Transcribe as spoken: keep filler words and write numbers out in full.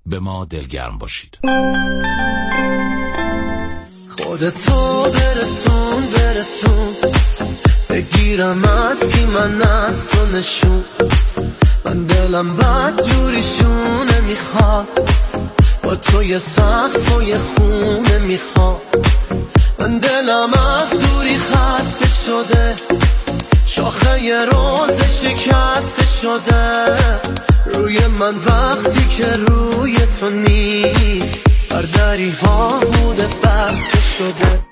به ما دلگرم باشید. خودتو برسون برسون، بگیرم از کی من از تو نشون. من دلم بد جوریشونه میخواد، با تو یه سقف و یه خونه میخواد. من دلم از دوری خسته شده، شاخه یه روز شکسته شده. روی من وقتی که روی تو نیست، بر دری ها بوده بسته شده.